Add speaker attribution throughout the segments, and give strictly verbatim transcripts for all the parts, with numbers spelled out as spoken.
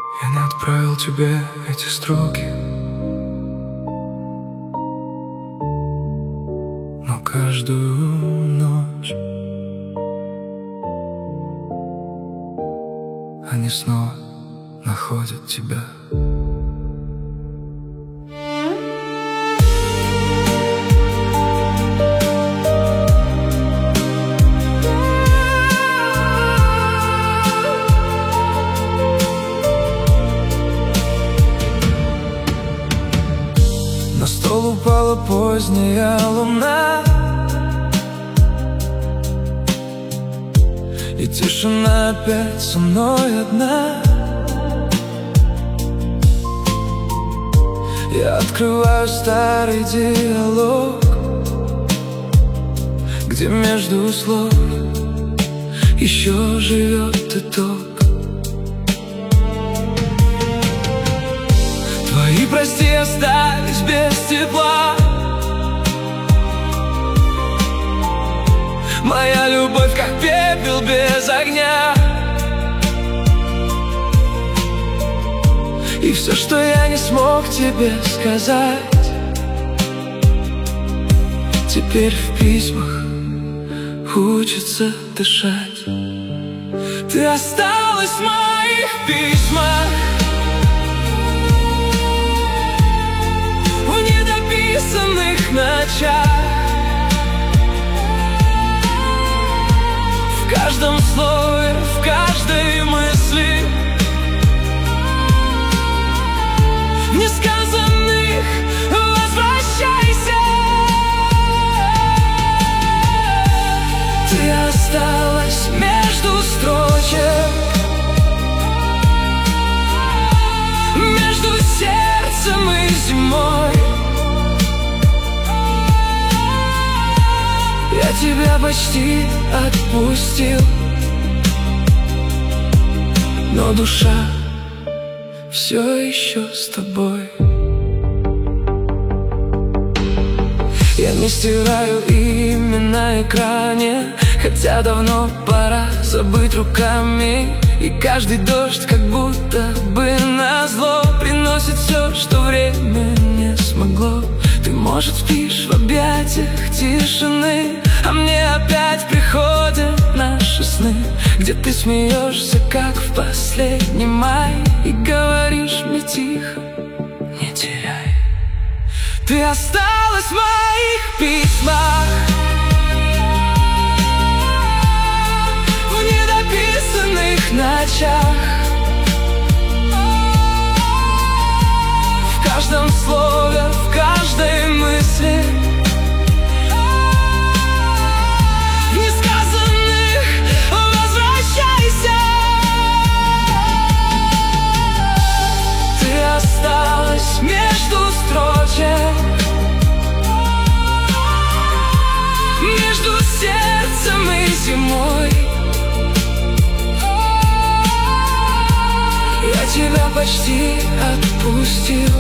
Speaker 1: Я не отправил тебе эти строки, но каждую ночь они снова находят тебя. На стол упала поздняя луна, и тишина опять со мной одна. Я открываю старый диалог, где между слов еще живет итог. Твои прости остались без тепла, моя любовь как пепел без огня. И все, что я не смог тебе сказать, теперь в письмах учится дышать. Ты осталась в моих письмах, в недописанных ночах, в каждом слове, в каждой мысли, в несказанных возвращайся. Ты осталась между строчек, между сердцем и зимой. Я тебя почти отпустил, но душа все еще с тобой. Я не стираю имя на экране, хотя давно пора забыть руками. И каждый дождь как будто бы назло приносит все, что время не смогло. Ты, может, спишь в объятиях тишины, а мне опять приходят наши сны, где ты смеешься, как в последний май, и говоришь мне тихо: не теряй. Ты осталась в моих письмах, в недописанных ночах, в каждом слове, в каждой мысли, в несказанных возвращайся. Ты осталась между строчек, между сердцем и зимой. Я тебя почти отпустил,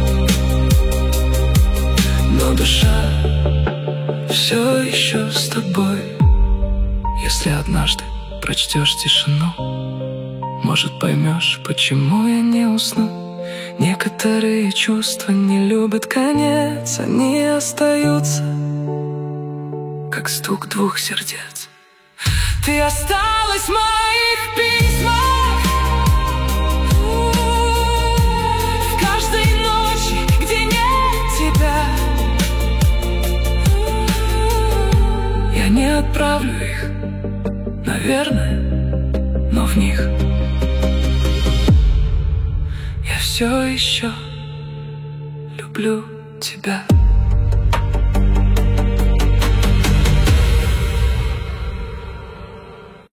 Speaker 1: но душа все еще с тобой. Если однажды прочтешь тишину, может, поймешь, почему я не усну. Некоторые чувства не любят конец, они остаются, как стук двух сердец. Ты осталась в моих письмах, в каждой ночи, где нет тебя. Я не отправлю их, наверное, но в них я все еще люблю тебя.